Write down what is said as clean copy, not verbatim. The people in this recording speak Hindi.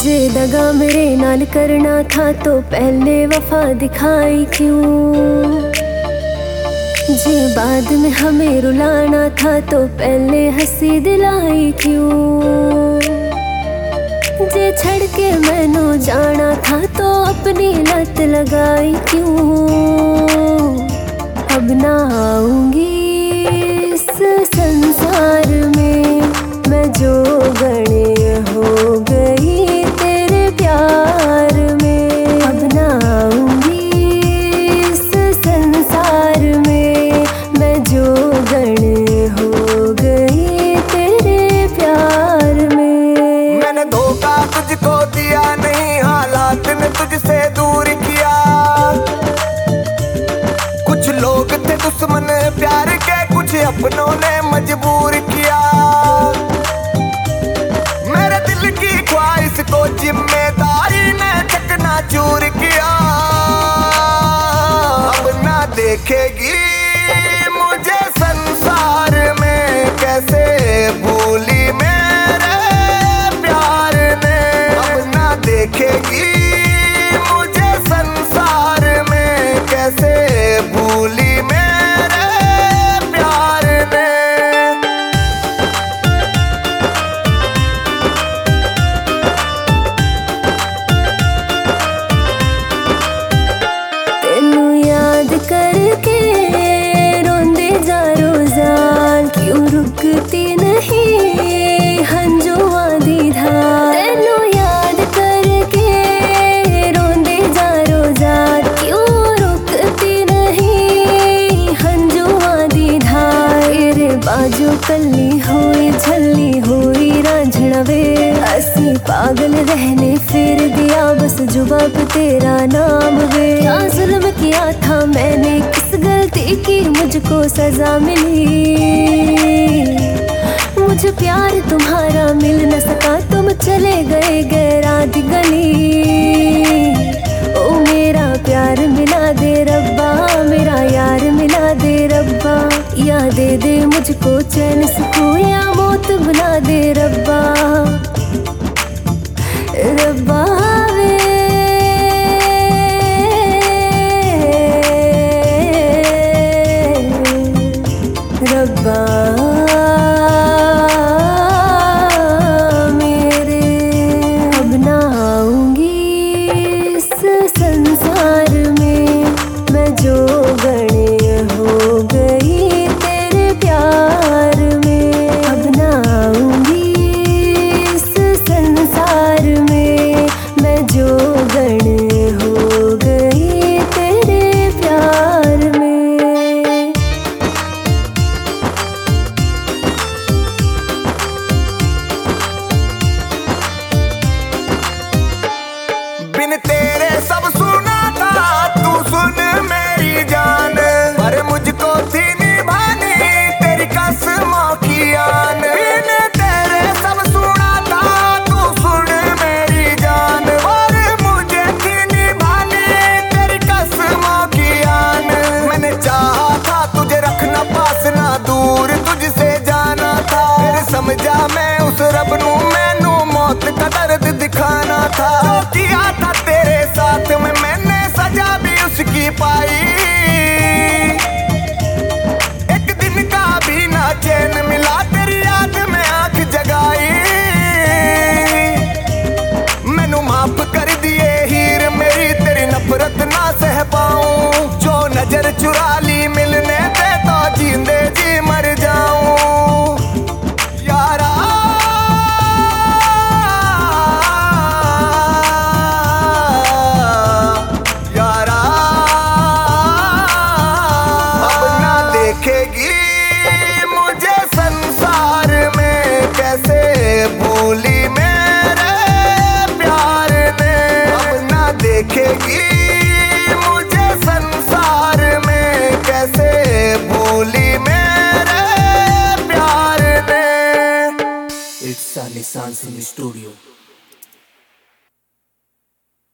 जे दगा मेरे नाल करना था तो पहले वफा दिखाई क्यों। जे बाद में हमें रुलाना था तो पहले हंसी दिलाई क्यों। जे छड़ के मैनू जाना था तो अपनी लत लगाई क्यों। अब ना आऊंगी इस संसार में मैं जो गणे हो गई तेरे प्यार में। अब ना आऊंगी इस संसार में मैं जो गणे हो गई तेरे प्यार में। मैंने धोखा तुझको दिया नहीं, हालात ने तुझसे दूर किया। कुछ लोग थे दुश्मन प्यार के, कुछ अपनों ने मजबूर किया। मेरे दिल की ख्वाहिश को जिम्मेदारी ने चकनाचूर किया। अब ना देखेगी मुझे संसार में, कैसे भूली मेरे प्यार ने। अब ना देखेगी मुझे संसार में, कैसे भूली मेरे प्यार ने। तेनू याद करके रोंदे जा रोजान, क्यों रुकती नहीं हंजुआ दी धार। तेनू याद करके रोंदे जा रोजान, क्यों रुकती नहीं हंजुआ दी धार। तेरे बाजू कल्ली हुई झल्ली हुई रांझना वे, असी पागल रहने फिर दिया बस जुबां पे तेरा नाम वे। क्या जुल्म किया था मैंने, किस गलती की मुझको सजा मिली। मुझे प्यार तुम्हारा मिल न सका, तुम चले गए गैरात गली। ओ मेरा प्यार मिला दे रब्बा, मेरा यार मिला दे रब्बा। या दे दे मुझको चैन सुकून, या मौत बुला दे रब्बा। रब्बा वे रब्बा मेरे। अब ना आऊंगी इस संसार में मैं जो गणे हो गई तेरे प्यार में। अब ना आऊंगी इस संसार में मैं जो गणे हो गई तेरे प्यार में। बिन तेरे सब सुना था, तू सुन मेरी जान। पर मुझको थी निभानी तेरी कसमों की आन। बिन तेरे सब सुना था, तू सुन मेरी जान। और मुझे थी निभानी तेरी कसमों की आन। मैंने चाहा था तुझे रखना पास ना दूर तुझसे जाना था। फिर समझा मैं उस रब नू, मैनू मौत का दर्द दिखाना था। जो किया था तेरे साथ में मैंने सजा भी उसकी पाई। एक दिन का भी ना चैन मिला, तेरी याद में आंख जगाई। मैनू माफ कर दिए हीर मेरी, तेरी नफरत ना सह पाऊं। जो नजर चुरा ली मिलने दे तो जींदे जी मर जाऊं। यारा यारा अब ना देखेगी मुझे संसार में, कैसे भूली मेरे प्यार ने। अब ना देखेगी